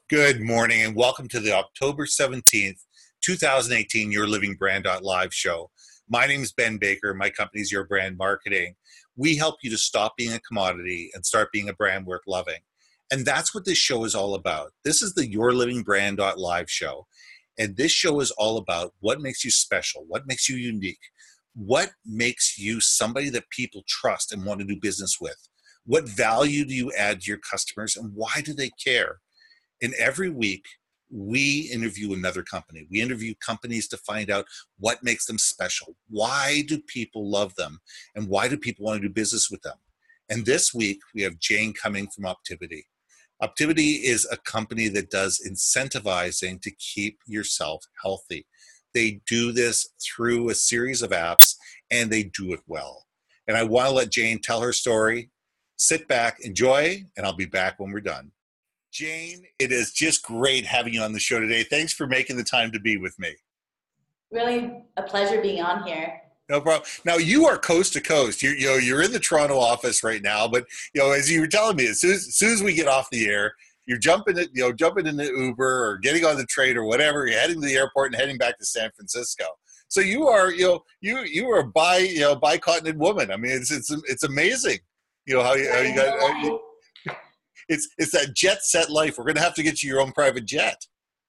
Good morning and welcome to the October 17th, 2018 Your Living Brand Live show. My name is Ben Baker. My company is Your Brand Marketing. We help you to stop being a commodity and start being a brand worth loving. And that's what this show is all about. This is the Your Living Brand Live show. And this show is all about what makes you special, what makes you unique, what makes you somebody that people trust and want to do business with. What value do you add to your customers and why do they care? And every week, we interview another company. We interview companies to find out what makes them special. Why do people love them? And why do people want to do business with them? And this week, we have Jane Cumming from Optivity. Optivity is a company that does incentivizing to keep yourself healthy. They do this through a series of apps, and they do it well. And I want to let Jane tell her story. Sit back, enjoy, and I'll be back when we're done. Jane, it is just great having you on the show today. Thanks for making the time to be with me. Really a pleasure being on here. No problem. Now you are coast to coast. You're in the Toronto office right now, but as you were telling me, as soon as we get off the air, you're jumping in the Uber or getting on the train or whatever. You're heading to the airport and heading back to San Francisco. So you are you are a bicontinent woman. I mean, it's amazing. How you got. It's that jet set life. We're going to have to get you your own private jet.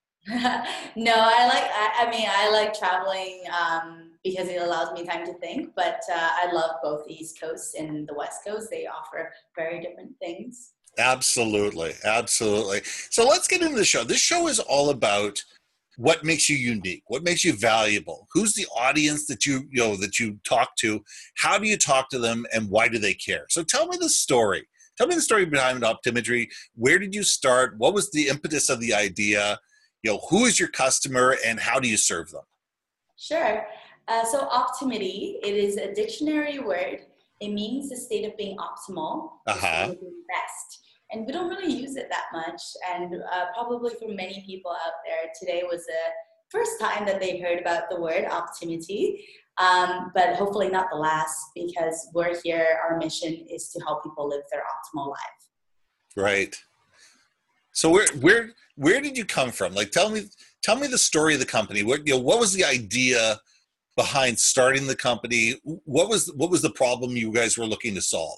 No, I like traveling because it allows me time to think, but I love both the East Coast and the West Coast. They offer very different things. Absolutely. Absolutely. So let's get into the show. This show is all about what makes you unique, what makes you valuable, who's the audience that you talk to, how do you talk to them, and why do they care? So tell me the story. Tell me the story behind Optimetry. Where did you start? What was the impetus of the idea? Who is your customer and how do you serve them? Sure. So Optimity, it is a dictionary word. It means the state of being optimal, the state of being best. And we don't really use it that much. And probably for many people out there, today was the first time that they've heard about the word Optimity. But hopefully not the last, because we're here, our mission is to help people live their optimal life. Right. So where did you come from? Like, tell me the story of the company. What was the idea behind starting the company? What was the problem you guys were looking to solve?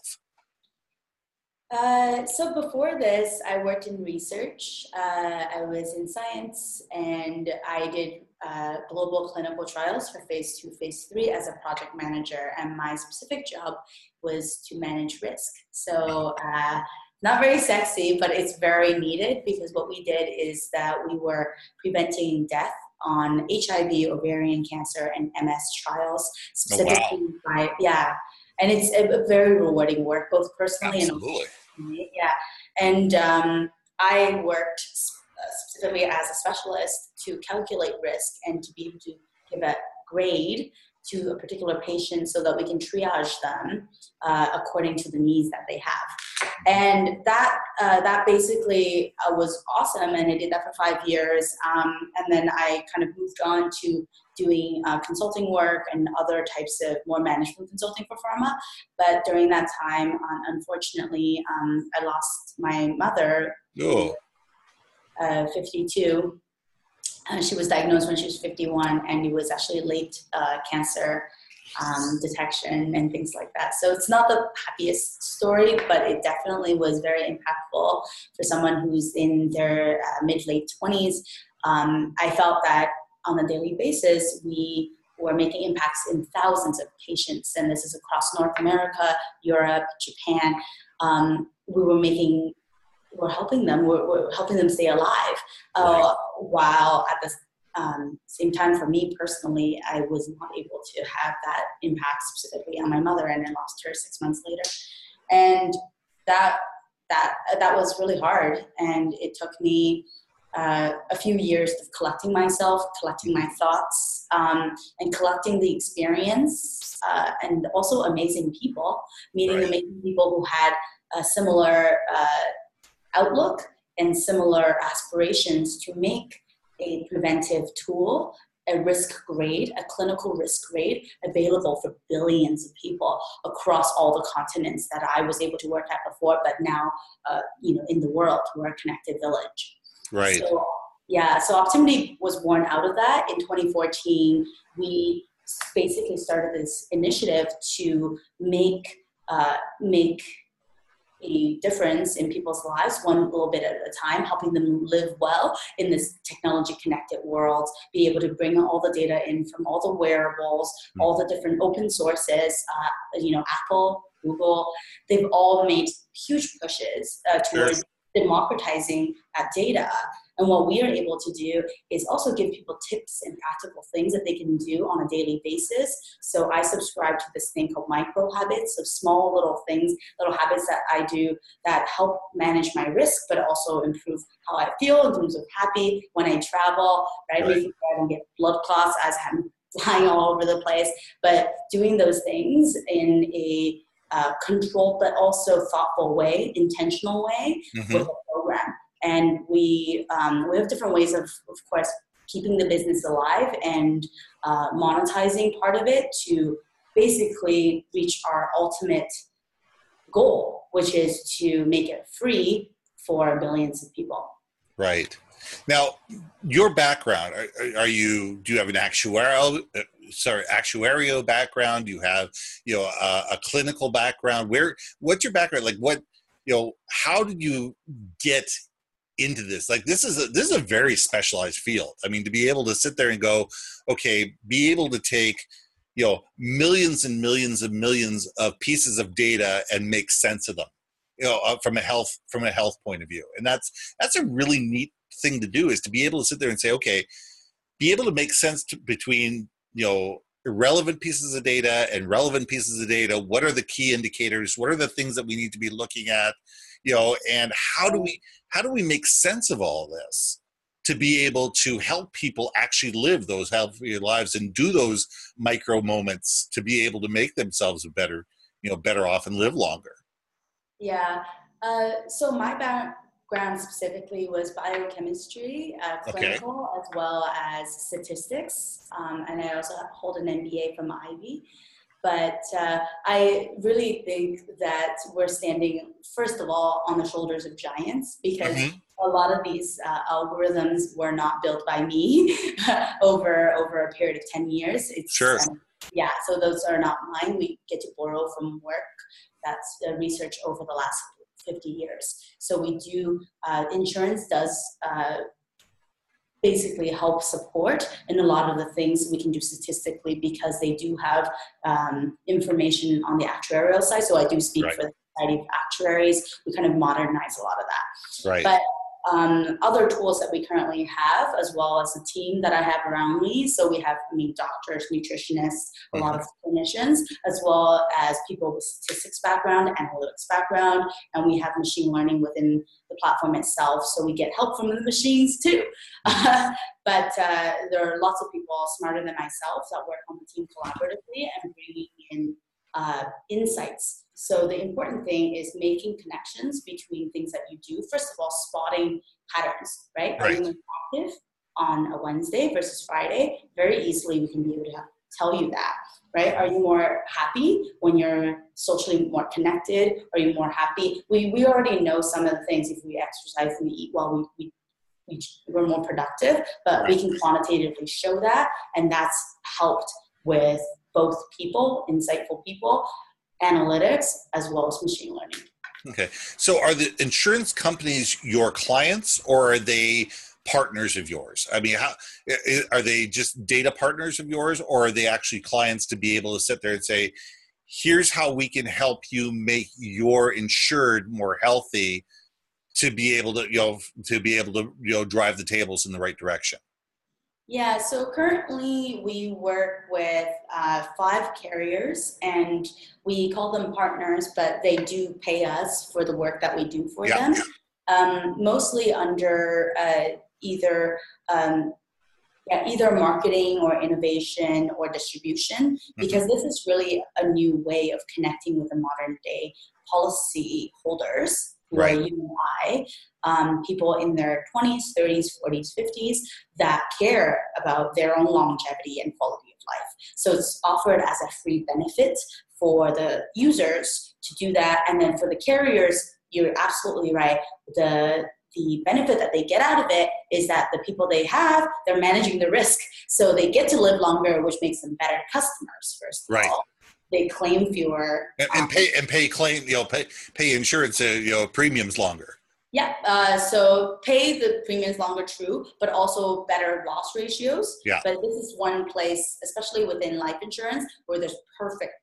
So before this, I worked in research. I was in science, and I did global clinical trials for phase 2, phase 3 as a project manager. And my specific job was to manage risk. So not very sexy, but it's very needed, because what we did is that we were preventing death on HIV, ovarian cancer, and MS trials, specifically and it's a very rewarding work, both personally and professionally. Yeah. And I worked specifically as a specialist to calculate risk and to be able to give a grade to a particular patient so that we can triage them according to the needs that they have. And that basically was awesome, and I did that for 5 years. And then I kind of moved on to doing consulting work and other types of more management consulting for pharma. But during that time, unfortunately, I lost my mother, 52. She was diagnosed when she was 51, and it was actually late cancer detection and things like that. So it's not the happiest story, but it definitely was very impactful for someone who's in their mid-late 20s. I felt that on a daily basis, we were making impacts in thousands of patients, and this is across North America, Europe, Japan. We're helping them stay alive. While at the same time, for me personally, I was not able to have that impact specifically on my mother, and I lost her 6 months later. And that was really hard, and it took me a few years of collecting myself, collecting my thoughts, and collecting the experience, and also amazing people, meeting amazing people who had a similar outlook and similar aspirations to make a preventive tool, a risk grade, a clinical risk grade available for billions of people across all the continents that I was able to work at before, but now, in the world, we're a connected village. Right. So yeah, so Optimity was born out of that. In 2014, we basically started this initiative to make a difference in people's lives one little bit at a time, helping them live well in this technology connected world, be able to bring all the data in from all the wearables, all the different open sources, Apple, Google, they've all made huge pushes Sure. towards democratizing that data. And what we are able to do is also give people tips and practical things that they can do on a daily basis. So I subscribe to this thing called micro habits, so small little things, little habits that I do that help manage my risk, but also improve how I feel in terms of happy when I travel, right? Making sure I don't get blood clots as I'm flying all over the place. But doing those things in a controlled but also thoughtful way, intentional way with a program. And we have different ways of course, keeping the business alive and monetizing part of it to basically reach our ultimate goal, which is to make it free for billions of people. Right. Now, your background, do you have an actuarial background? Do you have, a clinical background? What's your background? Like how did you get into this? Like, this is a very specialized field. I mean, to be able to sit there and go, okay, be able to take, millions and millions and millions of pieces of data and make sense of them, from a health point of view. And that's a really neat thing to do, is to be able to sit there and say, okay, be able to make sense between, irrelevant pieces of data and relevant pieces of data. What are the key indicators? What are the things that we need to be looking at? And how do we make sense of all this to be able to help people actually live those healthier lives and do those micro moments to be able to make themselves better off and live longer? Yeah. So my background specifically was biochemistry, clinical, as well as statistics. And I also hold an MBA from Ivy. But I really think that we're standing, first of all, on the shoulders of giants, because a lot of these algorithms were not built by me over a period of 10 years. Sure. So those are not mine. We get to borrow from work that's research over the last 50 years. So we do, insurance does basically help support in a lot of the things we can do statistically, because they do have information on the actuarial side. So I do speak for the Society of Actuaries. We kind of modernize a lot of that. Right. But other tools that we currently have, as well as the team that I have around me. So we have doctors, nutritionists, a lot of clinicians, as well as people with statistics background, analytics background, and we have machine learning within the platform itself. So we get help from the machines too. But there are lots of people smarter than myself that work on the team collaboratively and bringing in insights. So the important thing is making connections between things that you do. First of all, spotting patterns, right? Are you more active on a Wednesday versus Friday? Very easily we can be able to tell you that, right? Are you more happy when you're socially more connected? Are you more happy? We already know some of the things. If we exercise and we eat well, we're more productive, but we can quantitatively show that, and that's helped with both people, insightful people, analytics, as well as machine learning. Okay. So are the insurance companies your clients, or are they partners of yours? I mean, are they just data partners of yours, or are they actually clients to be able to sit there and say, here's how we can help you make your insured more healthy to be able to, drive the tables in the right direction? Yeah, so currently we work with 5 carriers, and we call them partners, but they do pay us for the work that we do for them, mostly under either marketing or innovation or distribution, because this is really a new way of connecting with the modern day policy holders, who are you and I, people in their 20s, 30s, 40s, 50s that care about their own longevity and quality of life. So it's offered as a free benefit for the users to do that. And then for the carriers, you're absolutely right. The the benefit that they get out of it is that the people they have, they're managing the risk. So they get to live longer, which makes them better customers, first of all. They claim fewer. And pay claim, pay insurance, premiums longer. Yeah, so pay the premiums longer, true, but also better loss ratios. Yeah. But this is one place, especially within life insurance, where there's perfect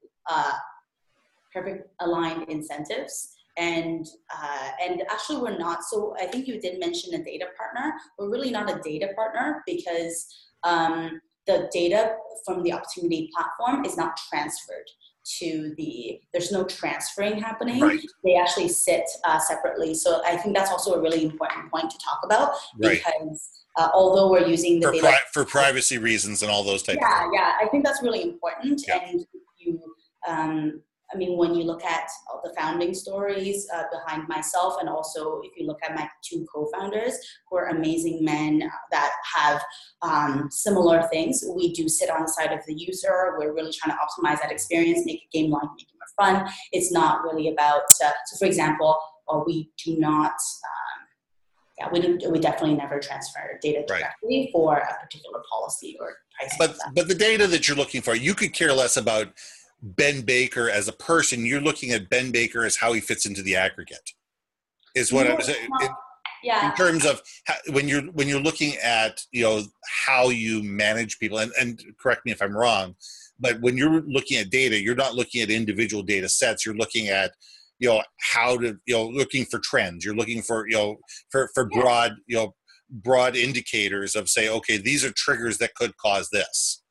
aligned incentives. And actually we're not, so I think you did mention a data partner. We're really not a data partner because the data from the Opportunity platform is not transferred to there's no transferring happening. Right. They actually sit separately. So I think that's also a really important point to talk about, because although we're using the data for privacy reasons and all those types of things. Yeah, I think that's really important. Yeah. And when you look at all the founding stories behind myself, and also if you look at my two co-founders, who are amazing men that have similar things, we do sit on the side of the user. We're really trying to optimize that experience, make it game-like, make it more fun. It's not really about, so for example, we do not, we definitely never transfer data directly for a particular policy or pricing. But the data that you're looking for, you could care less about Ben Baker as a person. You're looking at Ben Baker as how he fits into the aggregate, is what I was saying. In terms of when you're looking at how you manage people, and correct me if I'm wrong, but when you're looking at data, you're not looking at individual data sets. You're looking at how to looking for trends. You're looking for broad indicators of, say, okay, these are triggers that could cause this.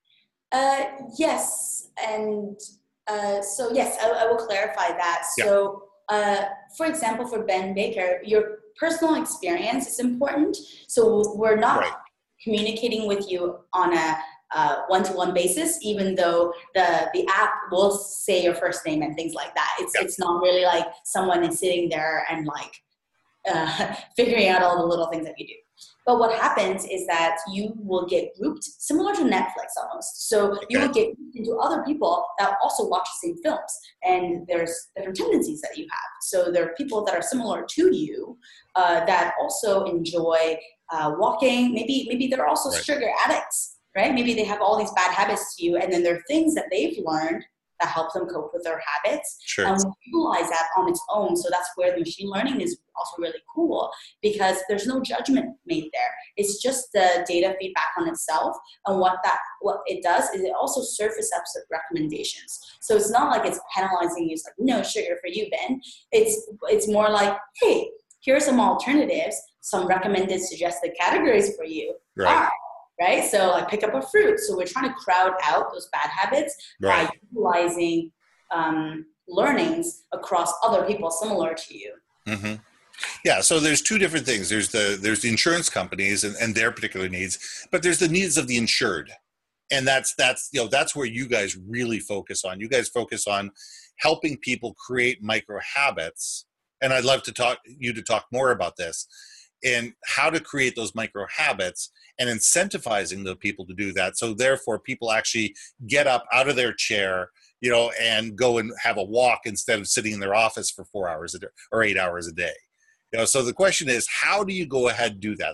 Yes, and so yes, I will clarify that. Yeah. So, for example, for Ben Baker, your personal experience is important. So we're not communicating with you on a one-to-one basis, even though the app will say your first name and things like that. It's not really like someone is sitting there and figuring out all the little things that you do. But what happens is that you will get grouped, similar to Netflix almost. So you will get grouped into other people that also watch the same films. And there's different tendencies that you have. So there are people that are similar to you that also enjoy walking. Maybe they're also sugar addicts, right? Maybe they have all these bad habits to you. And then there are things that they've learned that help them cope with their habits. Sure. And we utilize that on its own. So that's where the machine learning is also really cool, because there's no judgment made there. It's just the data feedback on itself. And what it does is it also surfaces up some recommendations. So it's not like it's penalizing you. It's like, no sugar for you, Ben. It's more like, hey, here are some alternatives, some recommended suggested categories for you. Right? So pick up a fruit. So we're trying to crowd out those bad habits by utilizing learnings across other people similar to you. Mm-hmm. Yeah, so there's two different things. There's the insurance companies and their particular needs, but there's the needs of the insured. And that's where you guys really focus on. You guys focus on helping people create micro habits. And I'd love to talk more about this and how to create those micro habits and incentivizing the people to do that. So therefore people actually get up out of their chair, and go and have a walk instead of sitting in their office for 4 hours a day or 8 hours a day. So the question is, how do you go ahead and do that?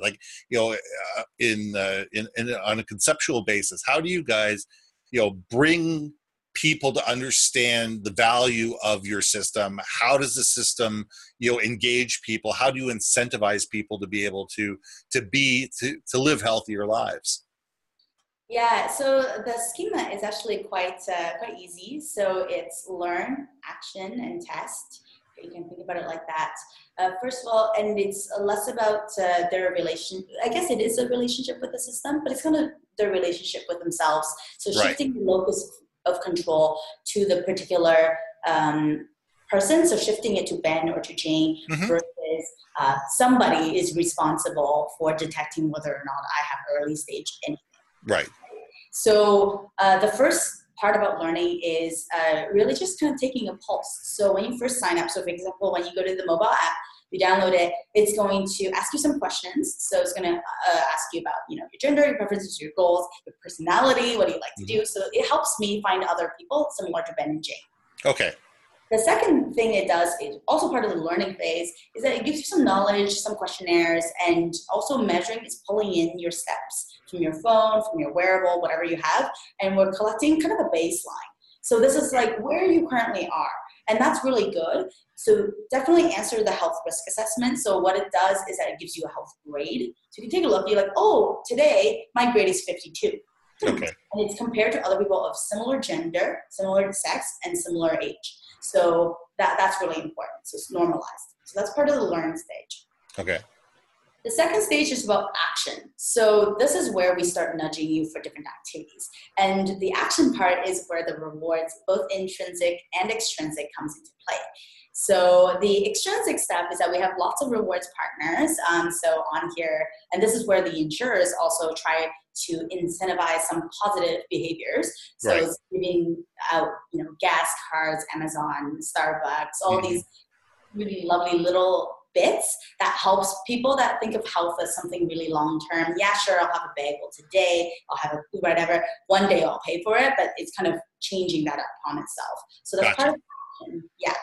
On a conceptual basis, how do you guys, bring people to understand the value of your system? How does the system, engage people? How do you incentivize people to be able to live healthier lives? Yeah, so the schema is actually quite easy. So it's learn, action, and test. You can think about it like that. First of all, and it's less about their relationship. I guess it is a relationship with the system, but it's kind of their relationship with themselves. So shifting the locus of control to the particular person. So shifting it to Ben or to Jane versus somebody is responsible for detecting whether or not I have early stage anything. Right. So the first part about learning is really just kind of taking a pulse. So when you first sign up, so for example, when you go to the mobile app, you download it, it's going to ask you some questions. So it's going to ask you about, your gender, your preferences, your goals, your personality, what do you like to do? So it helps me find other people similar to Ben and Jane. Okay. The second thing it does is also part of the learning phase is that it gives you some knowledge, some questionnaires, and also measuring is pulling in your steps from your phone, from your wearable, whatever you have, and we're collecting kind of a baseline. So this is like where you currently are, and that's really good. So definitely answer the health risk assessment. So what it does is that it gives you a health grade. So you can take a look, you're like, oh, today my grade is 52. Okay. And it's compared to other people of similar gender, similar sex, and similar age. So that's really important. So it's normalized. So that's part of the learn stage. Okay. The second stage is about action. So this is where we start nudging you for different activities. And the action part is where the rewards, both intrinsic and extrinsic, comes into play. So the extrinsic stuff is that we have lots of rewards partners. So on here, and this is where the insurers also try to incentivize some positive behaviors. So Right. it's giving out, gas cards, Amazon, Starbucks, all these really lovely little bits that helps people that think of health as something really long term. Yeah, sure, I'll have a bagel today, I'll have a whatever. One day I'll pay for it, but it's kind of changing that up on itself. So that's part of action. Yeah.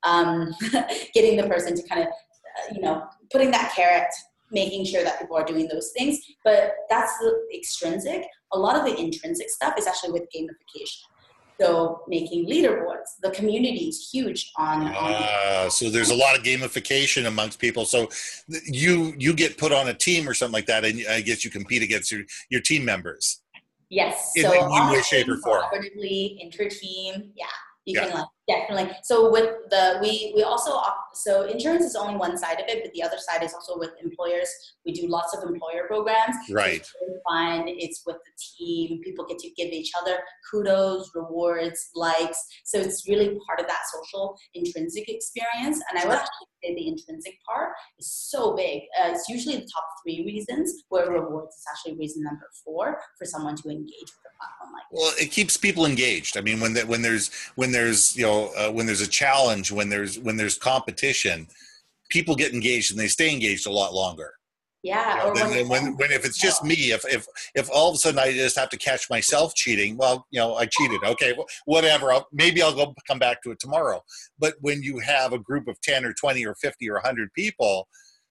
Getting the person to kind of, putting that carrot, making sure that people are doing those things. But that's the extrinsic. A lot of the intrinsic stuff is actually with gamification. So making leaderboards, the community is huge on so there's a lot of gamification amongst people. So you get put on a team or something like that, and I guess you compete against your team members. Yes. In So any way, shape, or form. Collaboratively, inter-team, yeah. You can definitely. So with we also, so insurance is only one side of it, but the other side is also with employers. We do lots of employer programs. Right. It's really fun. It's with the team. People get to give each other kudos, rewards, likes. So it's really part of that social intrinsic experience. And I would actually say the intrinsic part is so big. It's usually the top 3 reasons, where rewards is actually reason number 4 for someone to engage with the platform like this. Well, it keeps people engaged. I mean, when there's a challenge, when there's competition, people get engaged and they stay engaged a lot longer. Yeah. Or when if it's just me, if all of a sudden I just have to catch myself cheating, well, I cheated. Okay, whatever. Maybe I'll come back to it tomorrow. But when you have a group of 10 or 20 or 50 or 100 people,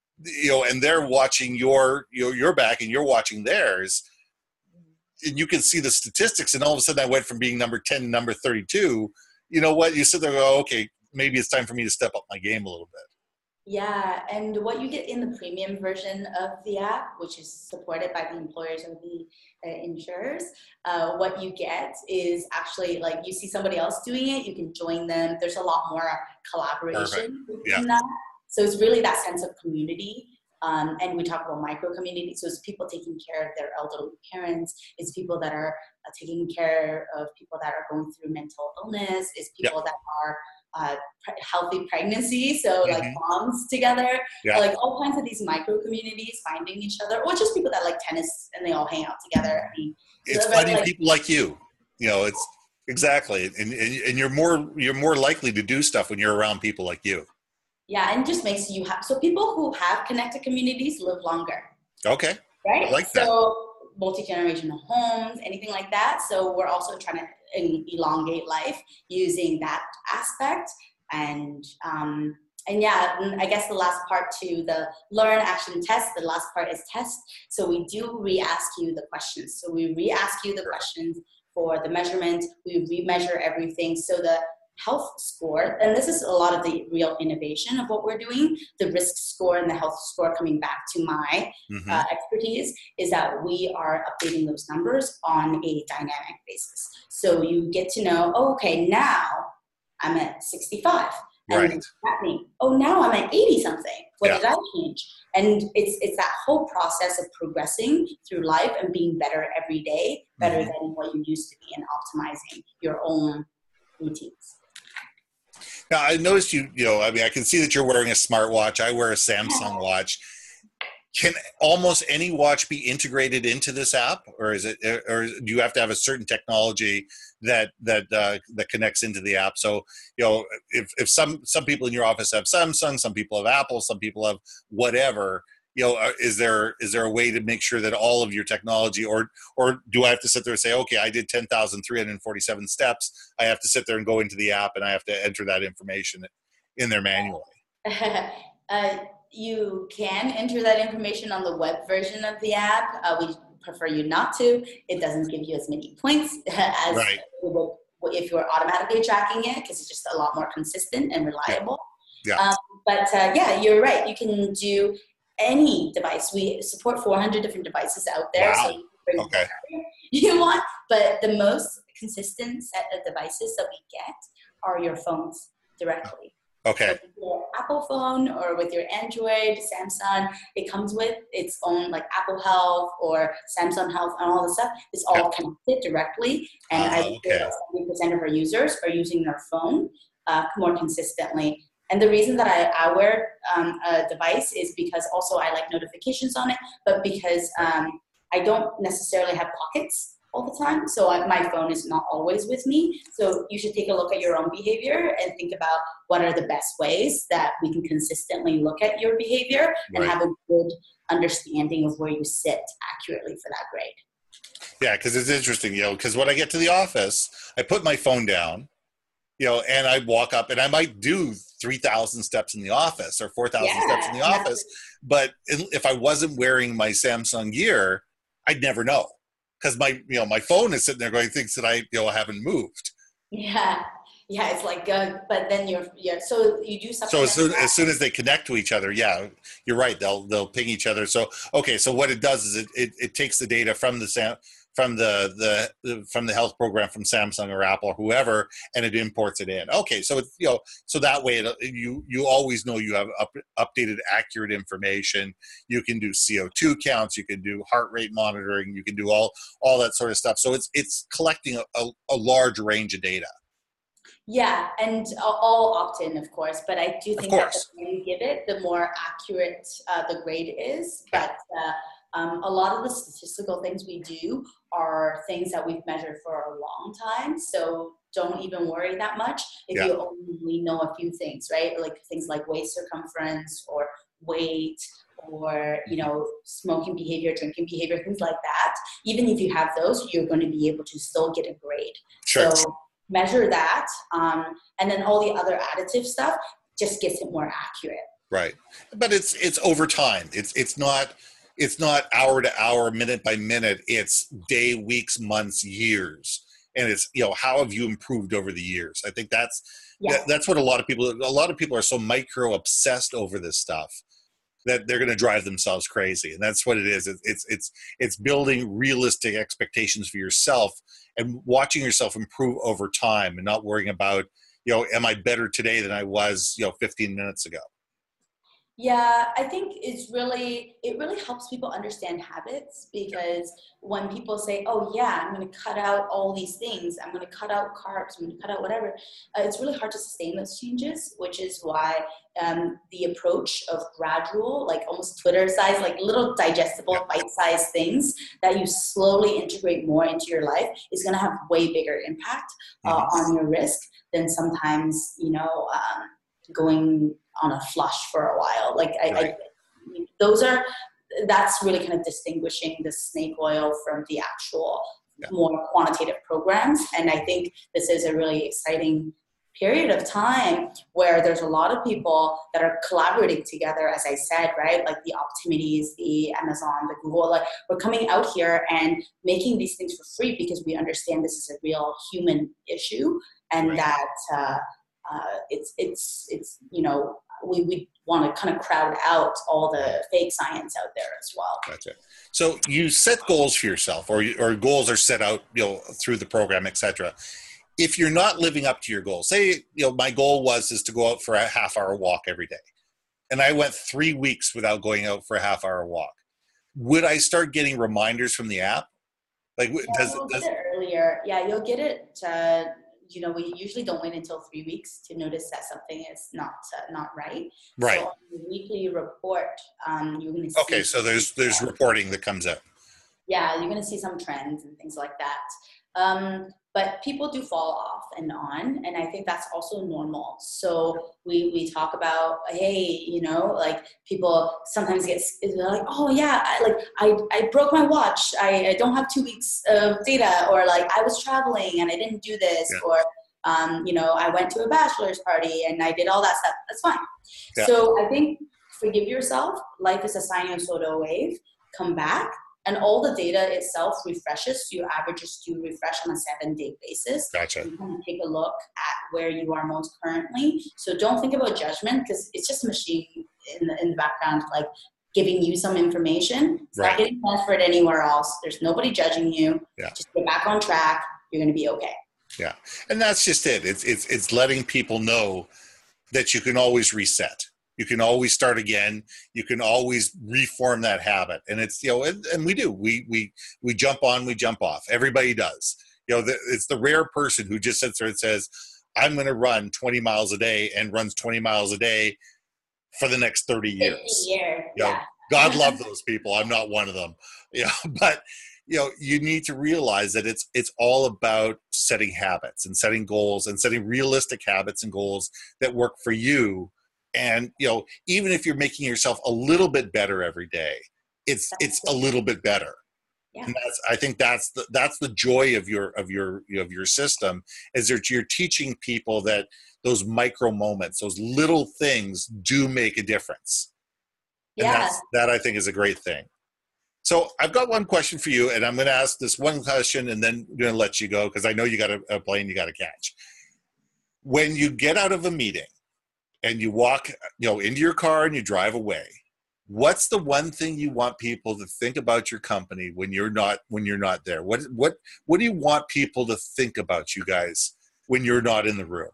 and they're watching your back and you're watching theirs, and you can see the statistics, and all of a sudden I went from being number 10 to number 32. You know what? You sit there and go, okay, maybe it's time for me to step up my game a little bit. Yeah, and what you get in the premium version of the app, which is supported by the employers or the insurers, what you get is actually like you see somebody else doing it, you can join them. There's a lot more collaboration in that. So it's really that sense of community. And we talk about micro community. So it's people taking care of their elderly parents. It's people that are taking care of people that are going through mental illness. It's people that are healthy pregnancy, so like moms together, like all kinds of these micro communities finding each other, or just people that like tennis and they all hang out together. I mean, it's finding people like you. It's exactly, and you're more likely to do stuff when you're around people like you. Yeah, and just makes you so people who have connected communities live longer. Okay, right. I like that. So multi-generational homes, anything like that. So we're also trying to elongate life using that aspect. And yeah, I guess the last part to the learn, action, test, the last part is test. So we do re-ask you the questions. So we re-ask you the questions for the measurement. We re-measure everything. So the health score, and this is a lot of the real innovation of what we're doing, the risk score and the health score, coming back to my expertise, is that we are updating those numbers on a dynamic basis. So you get to know, okay, now I'm at 65. And right. What's happening? Oh, now I'm at 80 something. What did I change? And it's that whole process of progressing through life and being better every day, better than what you used to be, and optimizing your own routines. Now, I noticed I can see that you're wearing a smartwatch. I wear a Samsung watch. Can almost any watch be integrated into this app, or do you have to have a certain technology that connects into the app? So, if some people in your office have Samsung, some people have Apple, some people have whatever, is there a way to make sure that all of your technology, or do I have to sit there and say, okay, I did 10,347 steps. I have to sit there and go into the app and I have to enter that information in there manually? You can enter that information on the web version of the app. We prefer you not to. It doesn't give you as many points as right. If you're automatically tracking it, because it's just a lot more consistent and reliable. Yeah. Yeah, you're right. You can do any device. We support 400 different devices out there. Wow. So you can bring Okay. whatever you want. But the most consistent set of devices that we get are your phones directly. Okay. So with your Apple phone or with your Android, Samsung, it comes with its own like Apple Health or Samsung Health and all the stuff. It's all connected directly. And I would say that 70% of our users are using their phone more consistently. And the reason that I wear a device is because also I like notifications on it, but because I don't necessarily have pockets all the time. So my phone is not always with me. So you should take a look at your own behavior and think about what are the best ways that we can consistently look at your behavior and have a good understanding of where you sit accurately for that grade. Yeah, because it's interesting, because when I get to the office, I put my phone down, and I walk up and I might do 3,000 steps in the office or 4,000 steps in the office. But if I wasn't wearing my Samsung Gear, I'd never know. Because my phone is sitting there going, thinks that I haven't moved. Yeah, it's like but then so you do something. So as soon as they connect to each other, you're right. They'll ping each other. So so what it does is it takes the data from the health program from Samsung or Apple or whoever, and it imports it in. Okay, so it's so that way you always know you have updated, accurate information. You can do CO2 counts, you can do heart rate monitoring, you can do all that sort of stuff. So it's collecting a large range of data. Yeah, and all opt-in, of course, but I do think that the more you give it, the more accurate the grade is. But a lot of the statistical things we do are things that we've measured for a long time, so don't even worry that much if you only know a few things, right? Like things like waist circumference or weight or, smoking behavior, drinking behavior, things like that. Even if you have those, you're going to be able to still get a grade. Sure. So measure that, and then all the other additive stuff just gets it more accurate. Right, but it's over time. It's not hour to hour, minute by minute. It's day, weeks, months, years, and it's how have you improved over the years? I think that's what a lot of people are so micro obsessed over this stuff that they're going to drive themselves crazy, and that's what it is. It's building realistic expectations for yourself and watching yourself improve over time, and not worrying about am I better today than I was 15 minutes ago. Yeah, I think it really helps people understand habits, because when people say, oh yeah, I'm going to cut out all these things, I'm going to cut out carbs, I'm going to cut out whatever, it's really hard to sustain those changes, which is why the approach of gradual, like almost Twitter size, like little digestible bite-sized things that you slowly integrate more into your life is going to have way bigger impact on your risk than sometimes, going on a flush for a while. Like that's really kind of distinguishing the snake oil from the actual more quantitative programs. And I think this is a really exciting period of time where there's a lot of people that are collaborating together, as I said, right? Like the Optimities, the Amazon, the Google, like we're coming out here and making these things for free because we understand this is a real human issue, and that we want to kind of crowd out all the fake science out there as well. Gotcha. So you set goals for yourself, or goals are set out, through the program, etc. If you're not living up to your goals, say, my goal is to go out for a half-hour walk every day, and I went 3 weeks without going out for a half-hour walk, would I start getting reminders from the app? Like, you'll get it earlier. Yeah, you'll get it. We usually don't wait until 3 weeks to notice that something is not right. Right. So on the weekly report, you're going to see. Okay, so there's reporting that comes out. Yeah, you're going to see some trends and things like that. but people do fall off and on, and I think that's also normal. So we talk about, hey, like people sometimes they're like, oh yeah, I broke my watch, I don't have 2 weeks of data, or like I was traveling and I didn't do this, Yeah. or I went to a bachelor's party and I did all that stuff. That's fine. Yeah. So I think forgive yourself. Life is a sinusoidal wave. Come back. And all the data itself refreshes. So your averages do refresh on a 7-day basis. Gotcha. You can take a look at where you are most currently. So don't think about judgment, because it's just a machine in the background, like giving you some information. It's not getting transferred anywhere else. There's nobody judging you. Yeah. Just get back on track. You're going to be okay. Yeah. And that's just it. It's letting people know that you can always reset. You can always start again. You can always reform that habit. And it's, and we do. We jump on, we jump off. Everybody does. It's the rare person who just sits there and says, I'm going to run 20 miles a day and runs 20 miles a day for the next 30 years. Yeah. God love those people. I'm not one of them. But you need to realize that it's all about setting habits and setting goals and setting realistic habits and goals that work for you. And even if you're making yourself a little bit better every day, it's a little bit better. Yeah. And I think that's the joy of your system, is that you're teaching people that those micro moments, those little things, do make a difference. And that I think is a great thing. So I've got one question for you, and I'm going to ask this one question, and then I'm going to let you go, because I know you got a plane you got to catch. When you get out of a meeting and you walk, into your car and you drive away, what's the one thing you want people to think about your company when you're not there? What do you want people to think about you guys when you're not in the room?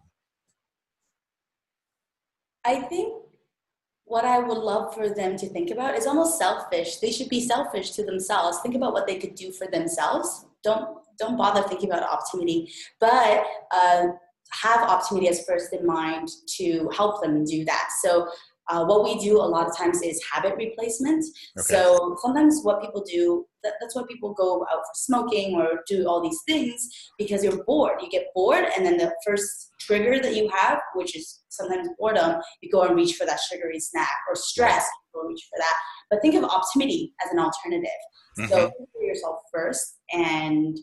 I think what I would love for them to think about is almost selfish. They should be selfish to themselves. Think about what they could do for themselves. Don't bother thinking about Optimity, but have Optimity as first in mind to help them do that. So what we do a lot of times is habit replacement. Okay. So sometimes what people do, that's why people go out for smoking or do all these things, because you're bored. You get bored, and then the first trigger that you have, which is sometimes boredom, you go and reach for that sugary snack, or stress, you go reach for that. But think of Optimity as an alternative. Mm-hmm. So think for yourself first, and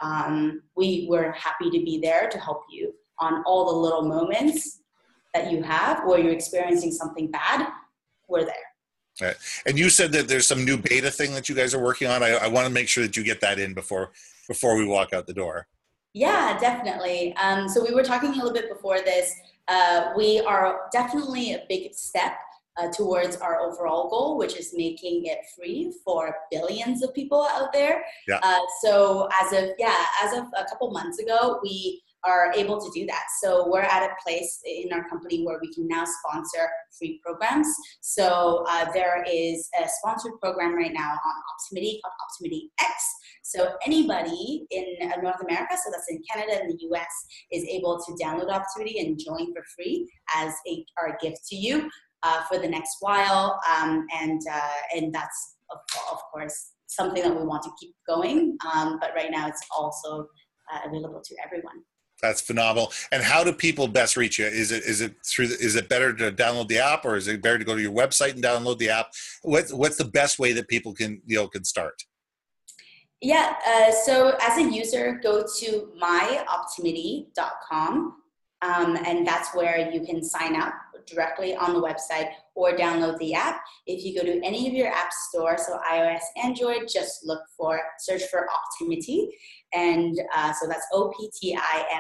we're happy to be there to help you on all the little moments that you have where you're experiencing something bad. We're there. Right. And you said that there's some new beta thing that you guys are working on. I want to make sure that you get that in before we walk out the door. Yeah, definitely. So we were talking a little bit before this. We are definitely a big step towards our overall goal, which is making it free for billions of people out there. Yeah. So as of a couple months ago, we are able to do that. So we're at a place in our company where we can now sponsor free programs. So there is a sponsored program right now on Optimity called Optimity X. So anybody in North America, so that's in Canada and the US, is able to download Optimity and join for free as our gift to you for the next while. And that's, of course, something that we want to keep going. But right now it's also available to everyone. That's phenomenal. And how do people best reach you? Is it better to download the app, or is it better to go to your website and download the app? What's the best way that people can start? Yeah. So as a user, go to myoptimity.com. And that's where you can sign up directly on the website or download the app. If you go to any of your app stores, so iOS, Android, just search for Optimity. And so that's Optimity.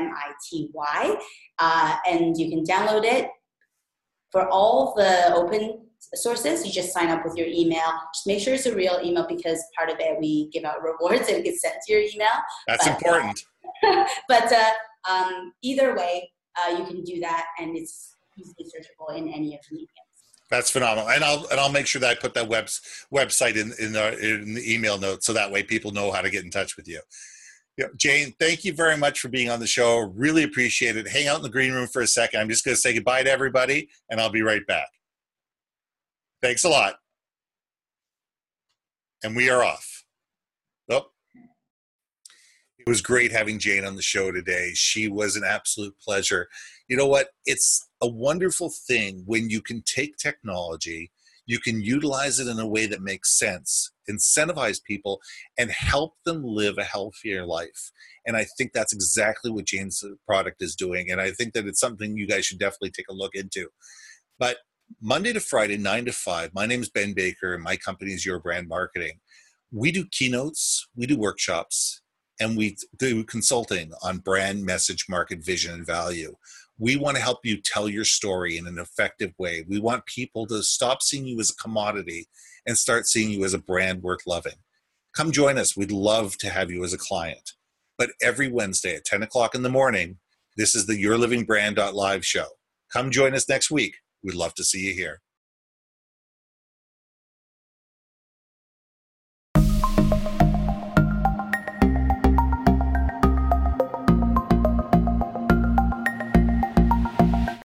And you can download it. For all the open sources, you just sign up with your email. Just make sure it's a real email, because part of it, we give out rewards and it gets sent to your email. That's important. But either way, you can do that, and it's easily searchable in any of the mediums. That's phenomenal, and I'll make sure that I put that website in the email notes, so that way people know how to get in touch with you. Jane, thank you very much for being on the show. Really appreciate it. Hang out in the green room for a second. I'm just going to say goodbye to everybody, and I'll be right back. Thanks a lot. And we are off. Oh. It was great having Jane on the show today. She was an absolute pleasure. You know what? It's a wonderful thing when you can take technology, you can utilize it in a way that makes sense, incentivize people, and help them live a healthier life. And I think that's exactly what Jane's product is doing. And I think that it's something you guys should definitely take a look into. But Monday to Friday, 9 to 5, my name is Ben Baker, and my company is Your Brand Marketing. We do keynotes, we do workshops, and we do consulting on brand, message, market, vision, and value. We want to help you tell your story in an effective way. We want people to stop seeing you as a commodity and start seeing you as a brand worth loving. Come join us. We'd love to have you as a client. But every Wednesday at 10 o'clock in the morning, this is the Your Living Brand Live show. Come join us next week. We'd love to see you here.